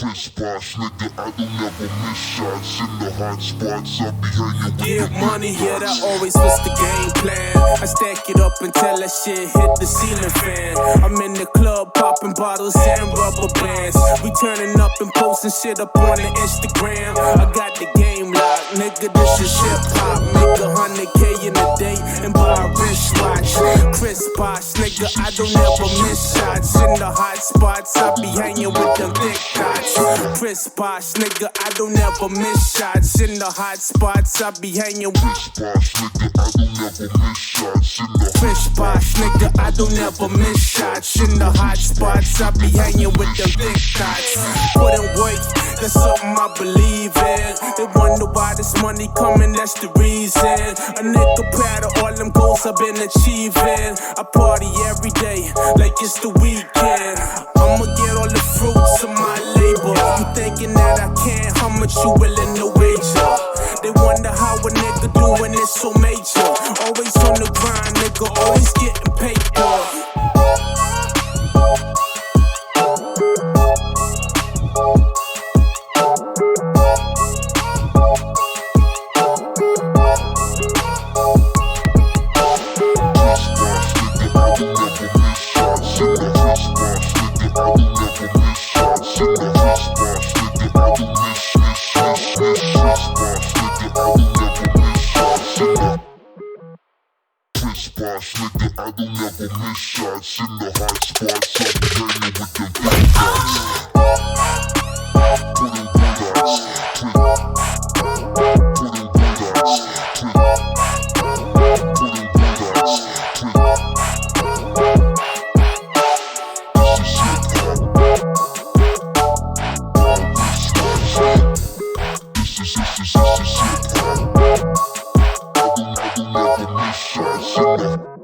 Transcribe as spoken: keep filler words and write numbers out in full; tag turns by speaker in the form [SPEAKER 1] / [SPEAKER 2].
[SPEAKER 1] Chris Bosh, nigga, I don't never miss shots in the hot spots. I be hanging with
[SPEAKER 2] Get
[SPEAKER 1] the
[SPEAKER 2] money,
[SPEAKER 1] big
[SPEAKER 2] yeah,
[SPEAKER 1] dogs.
[SPEAKER 2] that always was the game plan. I stack it up until that shit hit the ceiling fan. I'm in the club popping bottles and rubber bands. We turning up and posting shit up on the Instagram. I got the game locked, nigga, this is hip hop. Make a hundred K in a day and buy a wristwatch. Chris Bosh, nigga, I don't ever miss shots in the hot spots. I be hanging with them thick dots. Chris Bosh, nigga, I don't ever miss shots in the hot spots. I be hanging with
[SPEAKER 1] Chris Bosh, nigga, I don't never miss shots in the hot spots. I be hanging with them thick dots. Wouldn't work, that's something I believe in. They wonder why this money coming, that's the reason. A nigga proud of all them goals I've been achieving. I party every day like it's the weekend. I'ma get all the fruits of my labor. You thinking that I can't, how much you willing to wager? They wonder how a nigga doing it so major. Always on the grind, nigga, always getting paper. Bosh, nigga, I don't never miss shots in the hot spots. I be hanging with them big dogs. Put them bulldogs. Put them bulldogs. Put them bulldogs. This is hip hop. This is, this is, this is hip hop. I don't, I don't never miss shots in the